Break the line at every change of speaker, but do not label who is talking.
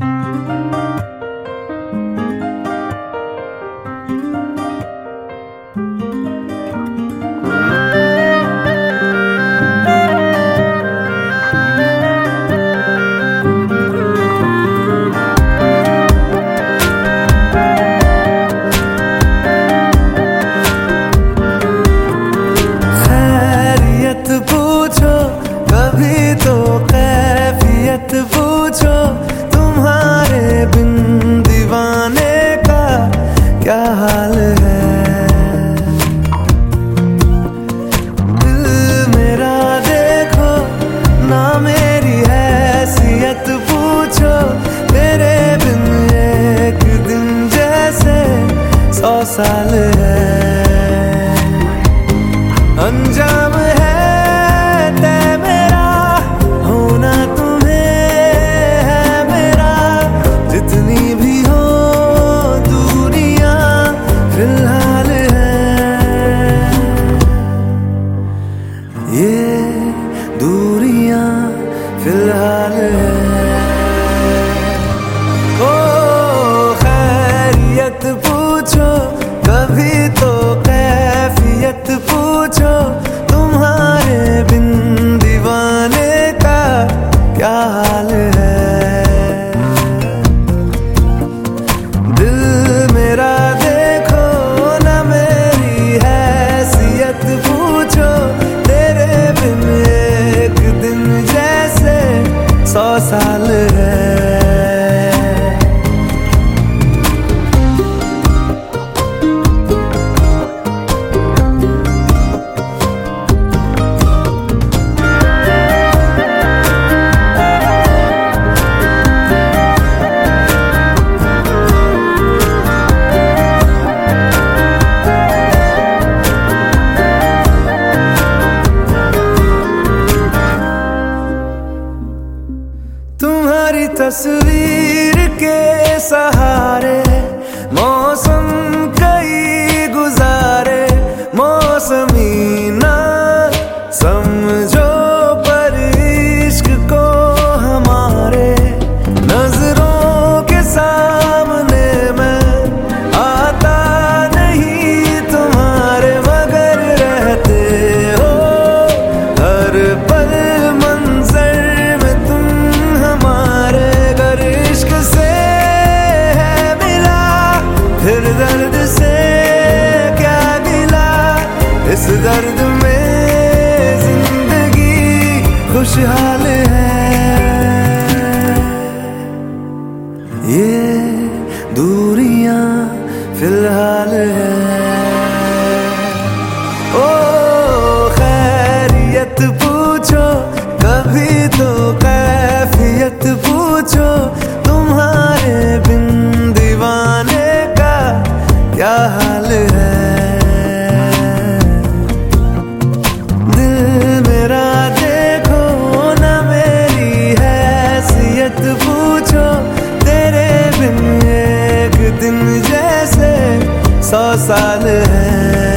कभी तो कैफियत पूछो, तुम्हारे बिन दीवाने का क्या हाल है। दिल मेरा देखो ना, मेरी हैसियत पूछो, तेरे बिन एक दिन जैसे 100 साल है। अंजाम है तय मेरा, होना तुम्हें है मेरा, जितनी भी हो दूरियां फिलहाल है। ये दूरियां फिलहाल है। ओ खैरियत पूछो, कभी तो कैफियत पूछो, तुम्हारे बिन दीवाने का क्या हाल है। दिल मेरा देखो ना, मेरी हैसियत पूछो, तेरे बिन एक दिन जैसे 100 साल है। तुम्हारी तस्वीर के सहारे मौसम कई गुजारे, मौसमी ना समझो पर इश्क को हमारे, नजरों के सामने मैं आता नहीं तुम्हारे, मगर रहते हो हर पल मंजर में तुम हमारे। गर इश्क से है मिला, फिर दर्द से क्या गिला, इस दर्द में जिंदगी खुशहाल है। ये दूरियां फिलहाल है। ओ खैरियत पूछो, कभी तो कैफियत पूछो, तुम्हारे बिन दीवाने का क्या हाल है। दिल मेरा देखो ना, मेरी हैसियत पूछो, तेरे बिन एक दिन जैसे 100 साल है।